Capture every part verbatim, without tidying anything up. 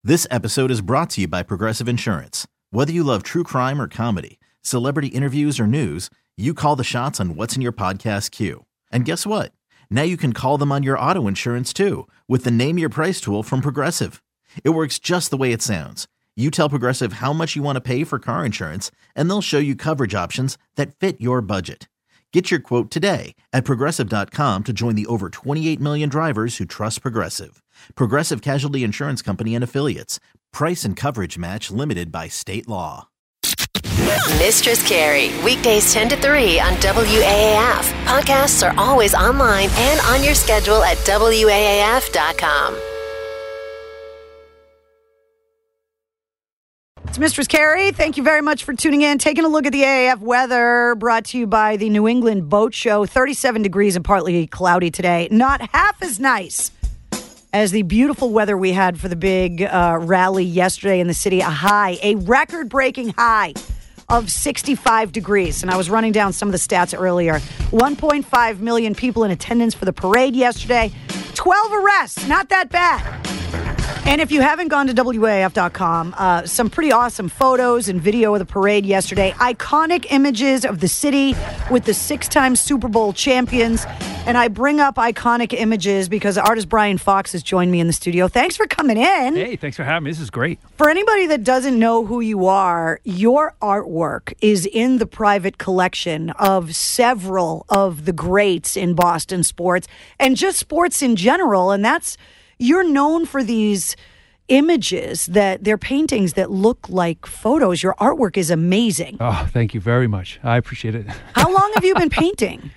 This episode is brought to you by Progressive Insurance. Whether you love true crime or comedy, celebrity interviews or news, you call the shots on what's in your podcast queue. And guess what? Now you can call them on your auto insurance too with the Name Your Price tool from Progressive. It works just the way it sounds. You tell Progressive how much you want to pay for car insurance, and they'll show you coverage options that fit your budget. Get your quote today at Progressive dot com to join the over twenty-eight million drivers who trust Progressive. Progressive Casualty Insurance Company and Affiliates. Price and coverage match limited by state law. Mistress Carrie, weekdays ten to three on W A A F. Podcasts are always online and on your schedule at W A A F dot com. It's Mistress Carrie. Thank you very much for tuning in. Taking a look at the A A F weather brought to you by the New England Boat Show. thirty-seven degrees and partly cloudy today. Not half as nice as the beautiful weather we had for the big uh, rally yesterday in the city. A high, a record-breaking high of sixty-five degrees. And I was running down some of the stats earlier. one point five million people in attendance for the parade yesterday. twelve arrests. Not that bad. And if you haven't gone to W A A F dot com, uh, some pretty awesome photos and video of the parade yesterday. Iconic images of the city with the six-time Super Bowl champions. And I bring up iconic images because artist Brian Fox has joined me in the studio. Thanks for coming in. Hey, thanks for having me. This is great. For anybody that doesn't know who you are, your artwork is in the private collection of several of the greats in Boston sports and just sports in general. And that's... You're known for these images that they're paintings that look like photos. Your artwork is amazing. Oh, thank you very much. I appreciate it. How long have you been painting?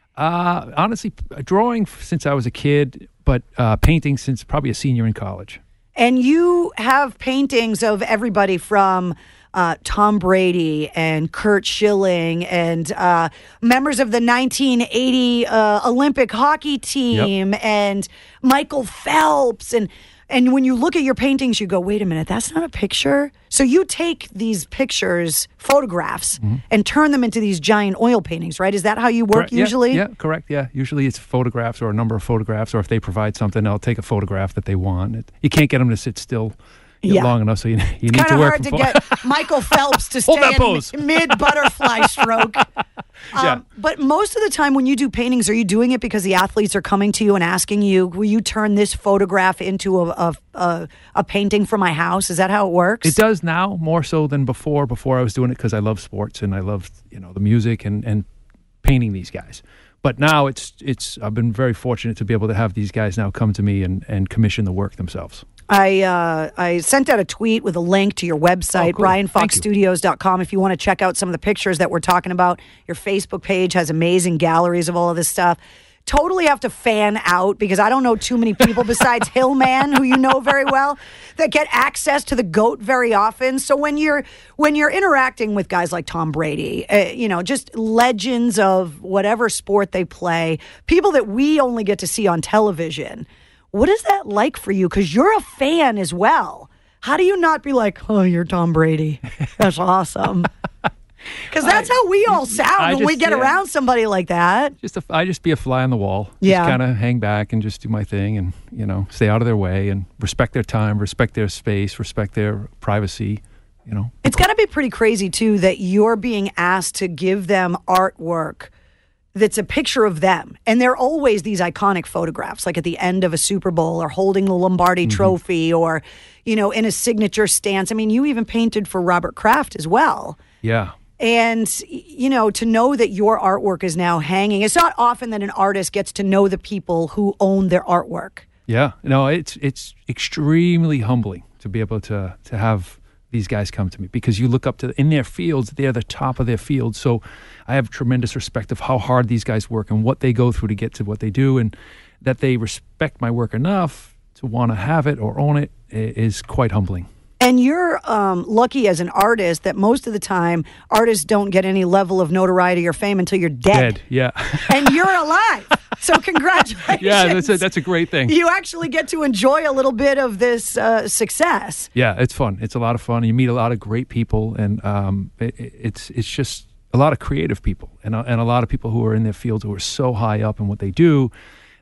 Uh, honestly, drawing since I was a kid, but uh, painting since probably a senior in college. And you have paintings of everybody from uh, Tom Brady and Curt Schilling and uh, members of the nineteen eighty uh, Olympic hockey team yep. and Michael Phelps. And and when you look at your paintings, you go, wait a minute, that's not a picture. So you take these pictures, photographs, mm-hmm. and turn them into these giant oil paintings, right? Is that how you work correct. usually? Yeah, yeah, correct. Yeah, usually it's photographs or a number of photographs, or if they provide something, I'll take a photograph that they want. It, you can't get them to sit still yeah. long enough, so you, you need to work. Kind of hard to get Michael Phelps to stay in mid-butterfly stroke. Um, yeah. But most of the time when you do paintings, are you doing it because the athletes are coming to you and asking you, will you turn this photograph into a, a, a, a painting for my house? Is that how it works? It does now more so than before. Before I was doing it because I love sports and I love, you know, the music and, and painting these guys. But now it's it's I've been very fortunate to be able to have these guys now come to me and, and commission the work themselves. I uh, I sent out a tweet with a link to your website, oh, cool. brian fox studios dot com, if you want to check out some of the pictures that we're talking about. Your Facebook page has amazing galleries of all of this stuff. Totally have to fan out because I don't know too many people besides Hillman, who you know very well, that get access to the GOAT very often. So when you're when you're interacting with guys like Tom Brady, uh, you know, just legends of whatever sport they play, people that we only get to see on television. What is that like for you? Because you're a fan as well. How do you not be like, oh, you're Tom Brady? That's awesome. Because that's I, how we all sound I when just, we get yeah. around somebody like that. Just a, I just be a fly on the wall. Yeah. Just kind of hang back and just do my thing and, you know, stay out of their way and respect their time, respect their space, respect their privacy, you know. It's got to be pretty crazy, too, that you're being asked to give them artwork that's a picture of them. And they're always these iconic photographs, like at the end of a Super Bowl or holding the Lombardi mm-hmm. trophy or, you know, in a signature stance. I mean, you even painted for Robert Kraft as well. Yeah. And, you know, to know that your artwork is now hanging, it's not often that an artist gets to know the people who own their artwork. Yeah. No, it's it's extremely humbling to be able to to have these guys come to me because you look up to, in their fields, they're the top of their field. So I have tremendous respect of how hard these guys work and what they go through to get to what they do, and that they respect my work enough to want to have it or own it is quite humbling. And you're um, lucky as an artist that most of the time artists don't get any level of notoriety or fame until you're dead. Dead, yeah. And you're alive. So congratulations. Yeah, that's a, that's a great thing. You actually get to enjoy a little bit of this uh, success. Yeah, it's fun. It's a lot of fun. You meet a lot of great people, and um, it, it's it's just a lot of creative people and a, and a lot of people who are in their fields who are so high up in what they do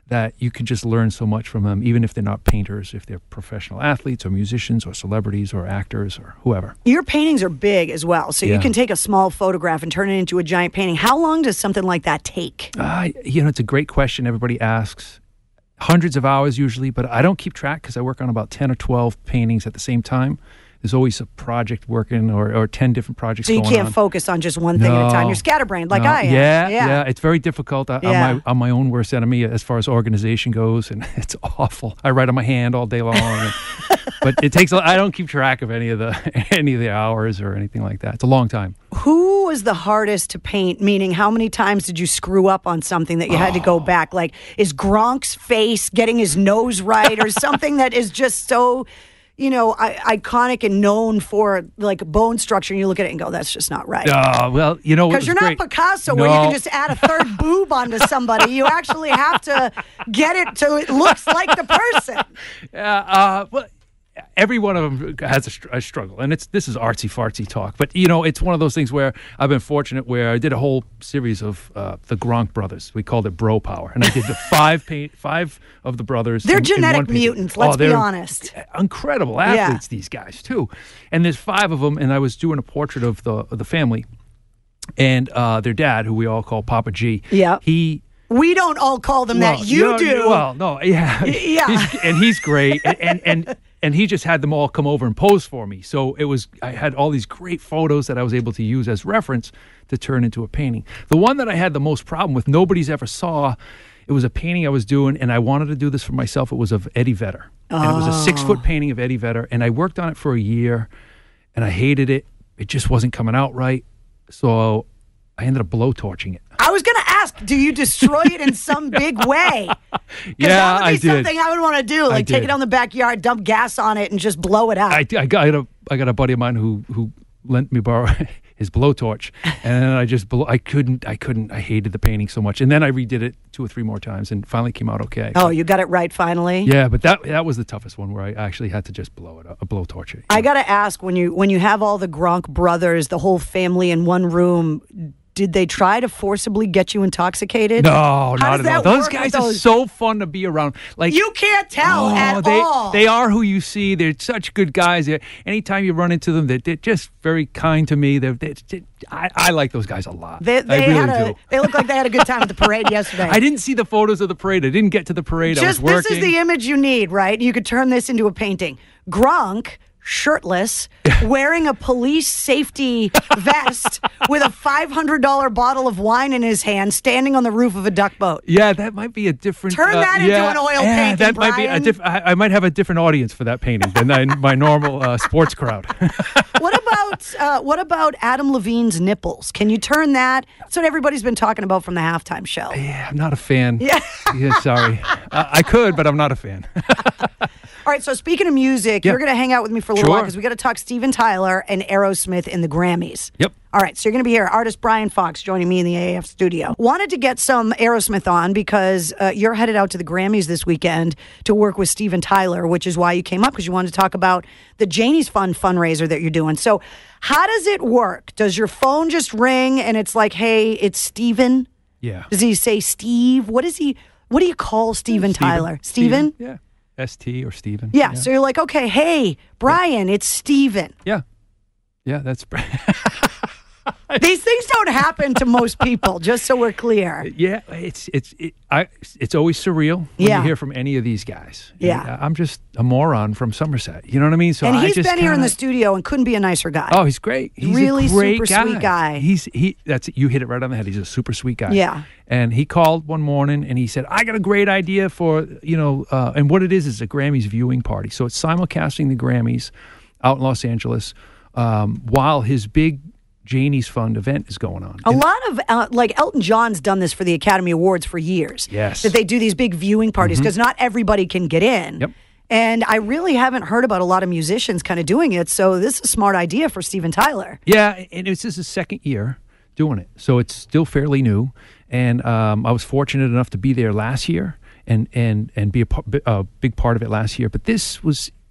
that you can just learn so much from them, even if they're not painters, if they're professional athletes or musicians or celebrities or actors or whoever. Your paintings are big as well, so Yeah. you can take a small photograph and turn it into a giant painting. How long does something like that take? Uh, you know, it's a great question everybody asks. Hundreds of hours usually, but I don't keep track because I work on about ten or twelve paintings at the same time. There's always a project working or, or ten different projects So you going can't on. focus on just one thing at a time. No. You're scatterbrained like No. I am. Yeah, yeah, It's very difficult. I, Yeah. I'm, my, I'm my own worst enemy as far as organization goes, and it's awful. I write on my hand all day long, and, but it takes. a- I don't keep track of any of the any of the hours or anything like that. It's a long time. Who was the hardest to paint? Meaning, how many times did you screw up on something that you had to go back? Like, is Gronk's face getting his nose right, or something that is just so, you know, I- iconic and known for like bone structure? And you look at it and go, "That's just not right." Oh, well, you know, Because you're not Picasso, where you can just add a third boob onto somebody. You actually have to get it so it looks like the person. Yeah, uh, well, every one of them has a, str- a struggle, and it's this is artsy fartsy talk. But you know, it's one of those things where I've been fortunate where I did a whole series of uh, the Gronk brothers. We called it Bro Power, and I did the five paint five of the brothers. They're in- in genetic one painting. mutants, let's Oh, be they're honest. Incredible athletes, these guys too. And there's five of them, and I was doing a portrait of the of the family, and uh, their dad, who we all call Papa G. Yeah. he. We don't all call them Well, that. You no, do. Well, no, yeah, yeah. He's, and he's great, and, and and and he just had them all come over and pose for me. So it was, I had all these great photos that I was able to use as reference to turn into a painting. The one that I had the most problem with, nobody's ever saw. It was a painting I was doing, and I wanted to do this for myself. It was of Eddie Vedder, and it was a six foot painting of Eddie Vedder, and I worked on it for a year, and I hated it. It just wasn't coming out right, so I ended up blowtorching it. I was going to ask, do you destroy it in some big way? Because Yeah, that would be I did. something I would want to do. Like take did. it on the backyard, dump gas on it, and just blow it out. I, I got a I got a buddy of mine who who lent me borrow his blowtorch, and then I just blow, I couldn't I couldn't I hated the painting so much, and then I redid it two or three more times, and finally came out okay. oh, you got it right finally? Yeah, but that that was the toughest one where I actually had to just blow it up, a blowtorch it. I got to ask, when you when you have all the Gronk brothers, the whole family in one room, did they try to forcibly get you intoxicated? No, How not does at all. that Those work guys with are those- so fun to be around. Like You can't tell oh, at they, all. They are who you see. They're such good guys. They're, anytime you run into them, they're, they're just very kind to me. They're, they're, they I, I like those guys a lot. They, they I really had a, do. They look like they had a good time at the parade yesterday. I didn't see the photos of the parade. I didn't get to the parade. Just I was this working. is the image you need, right? You could turn this into a painting. Gronk, shirtless, wearing a police safety vest with a five hundred dollars bottle of wine in his hand, standing on the roof of a duck boat. Yeah, that might be a different. Turn uh, that into yeah, an oil yeah, painting, That might be a Brian. diff- I, I might have a different audience for that painting than I, my normal uh, sports crowd. What about uh, what about Adam Levine's nipples? Can you turn that? That's what everybody's been talking about from the halftime show. Yeah, I'm not a fan. Yeah. Yeah, sorry. Uh, I could, but I'm not a fan. All right, so speaking of music, Yeah. you're going to hang out with me for a little while Sure. because we got to talk Steven Tyler and Aerosmith in the Grammys. Yep. All right, so you're going to be here. Artist Brian Fox joining me in the A A F studio. Wanted to get some Aerosmith on because uh, you're headed out to the Grammys this weekend to work with Steven Tyler, which is why you came up, because you wanted to talk about the Janie's Fund fundraiser that you're doing. So how does it work? Does your phone just ring and it's like, hey, it's Steven? Yeah. Does he say Steve? What is he? What do you call Steven Tyler? Steven? Yeah. S T or Steven. Yeah, so you're like, okay, hey, Brian, it's Steven. Yeah. Yeah, that's. These things don't happen to most people, just so we're clear. Yeah, it's it's it, I it's always surreal when Yeah. you hear from any of these guys. Yeah. I'm just a moron from Somerset. You know what I mean? So And I he's just been here in kinda- the studio and couldn't be a nicer guy. Oh, he's great. He's Really a great super guy. sweet guy. He's he. That's you hit it right on the head. He's a super sweet guy. Yeah. And he called one morning and he said, "I got a great idea for you know." Uh, and what it is is a Grammys viewing party. So it's simulcasting the Grammys out in Los Angeles um, while his big Janie's Fund event is going on. A And- lot of, uh, like Elton John's done this for the Academy Awards for years. Yes. That they do these big viewing parties because not everybody can get in. Yep. And I really haven't heard about a lot of musicians kind of doing it. So this is a smart idea for Steven Tyler. Yeah, and it's just his second year doing it, so it's still fairly new. And um, I was fortunate enough to be there last year and and and be a, pa- a big part of it last year. But this was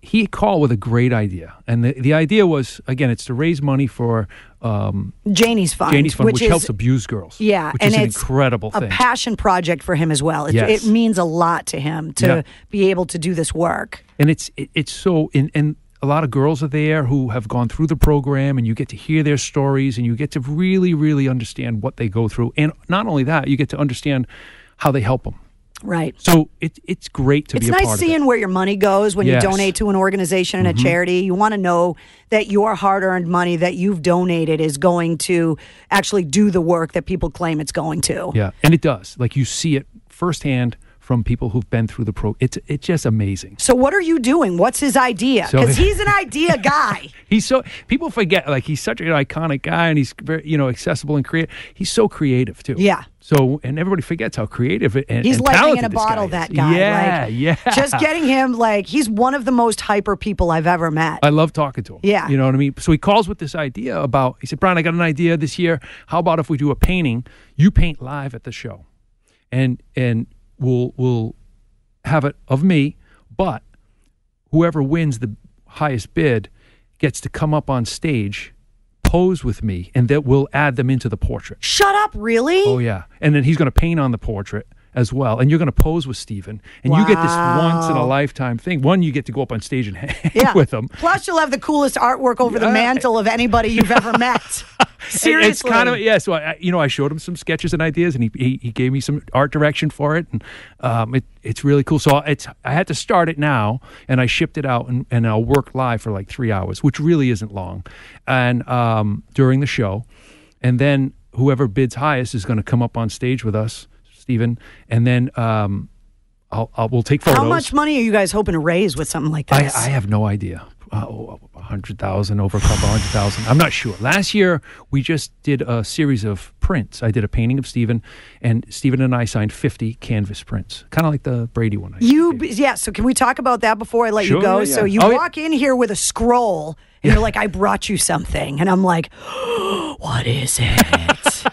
he called with a great idea. And the, the idea was, again, it's to raise money for um, Janie's Fund. Janie's Fund, which, which is, helps abused girls. Yeah. Which and is an it's incredible a thing. passion project for him as well. It, Yes. it means a lot to him to Yeah. be able to do this work. And it's it, it's so, and, and a lot of girls are there who have gone through the program, and you get to hear their stories, and you get to really, really understand what they go through. And not only that, you get to understand how they help them. Right. So it, it's great to it's be a nice part of it. seeing where your money goes when Yes. you donate to an organization and Mm-hmm. a charity. You want to know that your hard-earned money that you've donated is going to actually do the work that people claim it's going to. Yeah, and it does. Like, you see it firsthand from people who've been through the pro. It's it's just amazing. So what are you doing? What's his idea? So- Because he's an idea guy. He's so, people forget, like, he's such an iconic guy, and he's very, you know, accessible and creative. He's so creative too. Yeah. So, and everybody forgets how creative and, He's and lightning in a talented this bottle, guy that is. guy. Yeah, like, yeah. Just getting him, like, he's one of the most hyper people I've ever met. I love talking to him. Yeah. You know what I mean? So he calls with this idea about, he said, Brian, I got an idea this year. How about if we do a painting? You paint live at the show. And and we'll we'll have it of me, but whoever wins the highest bid gets to come up on stage, pose with me, and that we'll add them into the portrait. Shut up, really? Oh, yeah. And then he's going to paint on the portrait as well. And you're going to pose with Steven. And you get this Wow. once in a lifetime thing. One, you get to go up on stage and hang Yeah. with him. Plus, you'll have the coolest artwork over the Yeah. mantle of anybody you've ever met. Seriously. It's kind of, yeah. So, I, you know, I showed him some sketches and ideas, and he he, he gave me some art direction for it. And um, it it's really cool. So it's I had to start it now, and I shipped it out, and, and I'll work live for like three hours, which really isn't long, and um, during the show. And then whoever bids highest is going to come up on stage with us, Steven, and then um, I'll, I'll we'll take photos. How much money are you guys hoping to raise with something like I, this? I have no idea. Uh, a hundred thousand, over a couple hundred thousand. I'm not sure. Last year we just did a series of prints. I did a painting of Steven, and Steven and I signed fifty canvas prints, kind of like the Brady one. I You, gave. yeah, so can we talk about that before I let Sure, you go? yeah, yeah. So you Oh, yeah. walk in here with a scroll, and you're like, I brought you something. And I'm like, what is it?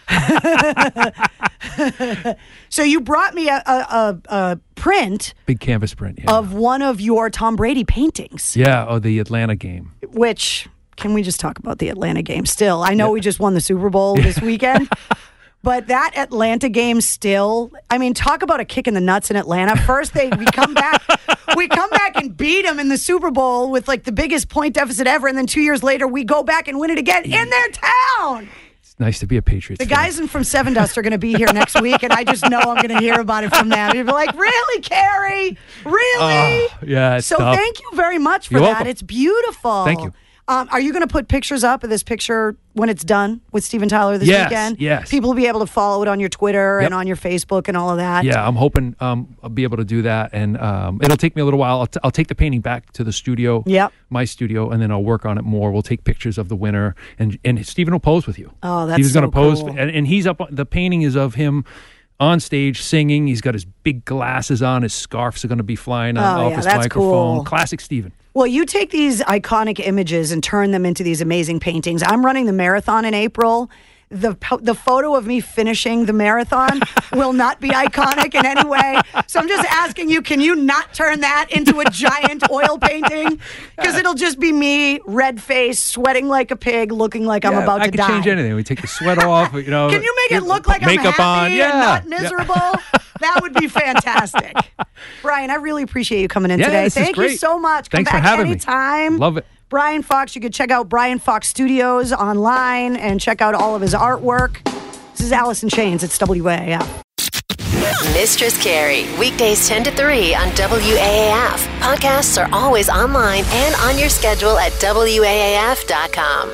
So you brought me a, a, a, a print Big canvas print. Yeah. of one of your Tom Brady paintings, yeah. Oh, the Atlanta game. which, can we just talk about the Atlanta game still? I know we just won the Super Bowl this weekend. But that Atlanta game still, I mean, talk about a kick in the nuts in Atlanta. First, they we come back, we come back and beat them in the Super Bowl with like the biggest point deficit ever, and then two years later, we go back and win it again in their town. It's nice to be a Patriots The fan. guys in from Seven Dust are going to be here next week, and I just know I'm going to hear about it from them. You'll be like, really, Carrie? Really? Oh, yeah, it's So tough. thank you very much for You're that. welcome. It's beautiful. Thank you. Um, are you going to put pictures up of this picture when it's done with Steven Tyler this Yes, weekend? yes. People will be able to follow it on your Twitter Yep. and on your Facebook and all of that. Yeah, I'm hoping um, I'll be able to do that, and um, it'll take me a little while. I'll, t- I'll take the painting back to the studio, Yep. my studio, and then I'll work on it more. We'll take pictures of the winner, and and Steven will pose with you. Oh, that's Steven's so gonna pose, cool. and, and he's up. on- The painting is of him on stage singing. He's got his big glasses on. His scarves are going to be flying Oh, off yeah, his that's microphone. cool. Classic Steven. Well, you take these iconic images and turn them into these amazing paintings. I'm running the marathon in April. The po- the photo of me finishing the marathon will not be iconic in any way. So I'm just asking you, can you not turn that into a giant oil painting? Because it'll just be me, red face, sweating like a pig, looking like I'm Yeah, about I to could die. change anything. We take the sweat off. You know, Can you make it look put like I'm makeup happy on? Yeah, and not yeah. miserable? That would be fantastic. Brian, I really appreciate you coming in Yeah, today. this is Thank you great. so much. Come Thanks for back having me. anytime. Love it. Brian Fox, you could check out Brian Fox Studios online and check out all of his artwork. This is Allison Chains. It's W A A F. Mistress Carrie, weekdays ten to three on W A A F. Podcasts are always online and on your schedule at W A A F dot com.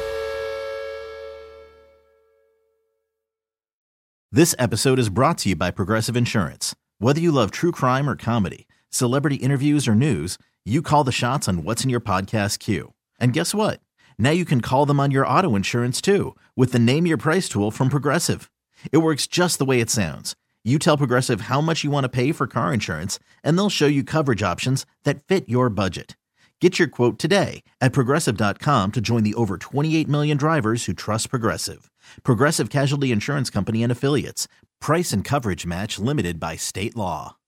This episode is brought to you by Progressive Insurance. Whether you love true crime or comedy, celebrity interviews or news, you call the shots on what's in your podcast queue. And guess what? Now you can call them on your auto insurance too with the Name Your Price tool from Progressive. It works just the way it sounds. You tell Progressive how much you want to pay for car insurance, and they'll show you coverage options that fit your budget. Get your quote today at Progressive dot com to join the over twenty-eight million drivers who trust Progressive. Progressive Casualty Insurance Company and Affiliates. Price and coverage match limited by state law.